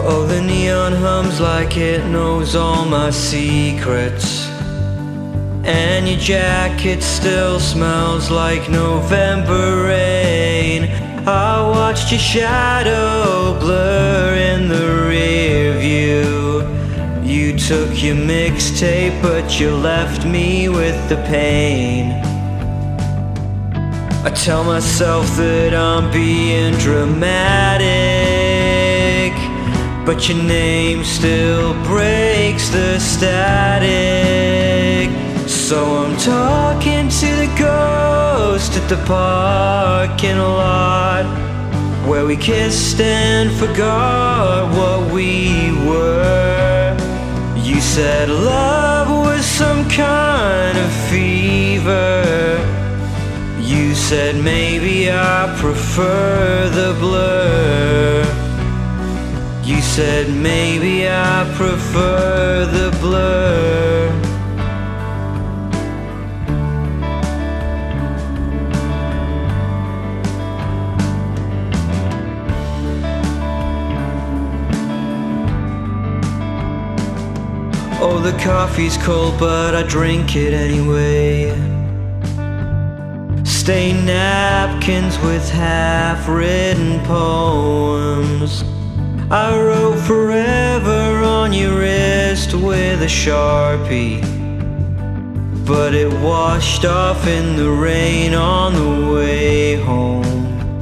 Oh, the neon hums like it knows all my secrets, and your jacket still smells like November rain. I watched your shadow blur in the rear view. You took your mixtape, but you left me with the pain. I tell myself that I'm being dramatic, but your name still breaks the static. So I'm talking to the ghost at the parking lot, where we kissed and forgot what we were. You said love was some kind of fever. You said maybe I prefer the blur. You said maybe I prefer the blur. Oh, the coffee's cold, but I drink it anyway. Stained napkins with half-written poems. I wrote forever on your wrist with a Sharpie, but it washed off in the rain on the way home.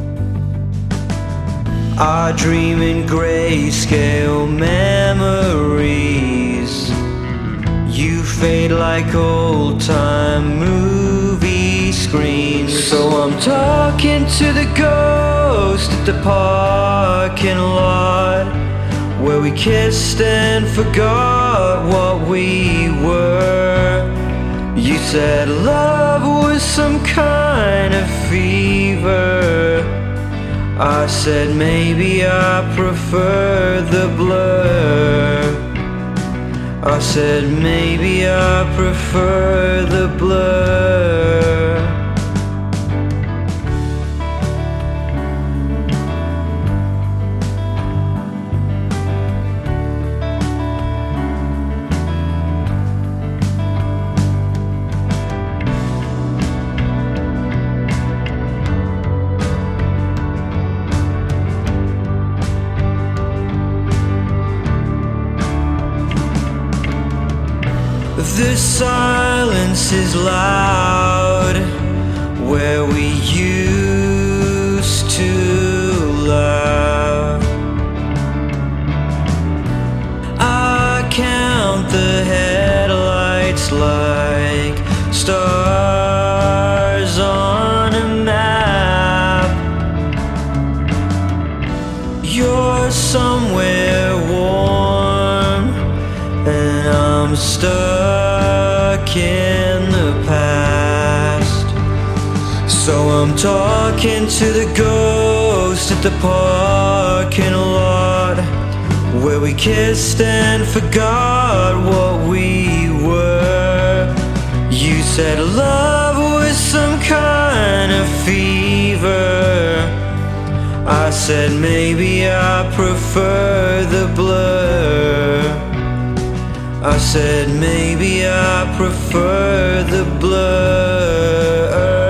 I dream in grayscale memories. You fade like old-time movie screens. So I'm talking to the ghost at the parking lot, where we kissed and forgot what we were. You said love was some kind of fever. I said maybe I prefer the blur. I said maybe I prefer the blur. The silence is loud where we used to laugh. I count the headlights like stars on a map. You're somewhere warm and I'm stuck in the past. So I'm talking to the ghost at the parking lot, where we kissed and forgot what we were. You said love was some kind of fever. I said maybe I prefer the blur. I said maybe I prefer the blur.